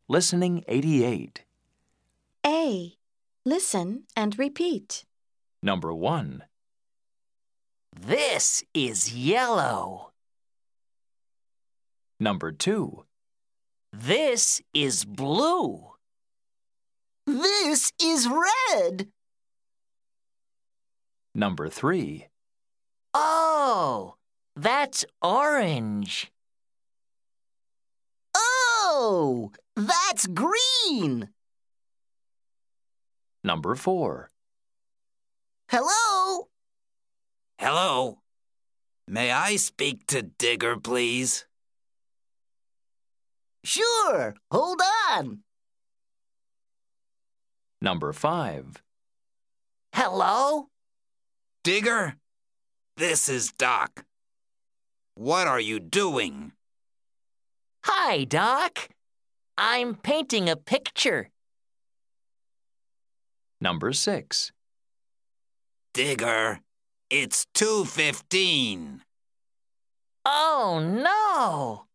Listening 88. A. Listen and repeat. Number 1. This is yellow. Number 2. This is blue. This is red. Number 3. Oh, that's orange. Oh, that's green. Number 4. Hello? Hello. May I speak to Digger, please? Sure, hold on. Number 5. Hello? Digger? This is Doc. What are you doing? Hi, Doc. I'm painting a picture. Number 6. Digger, it's 2:15. Oh, no.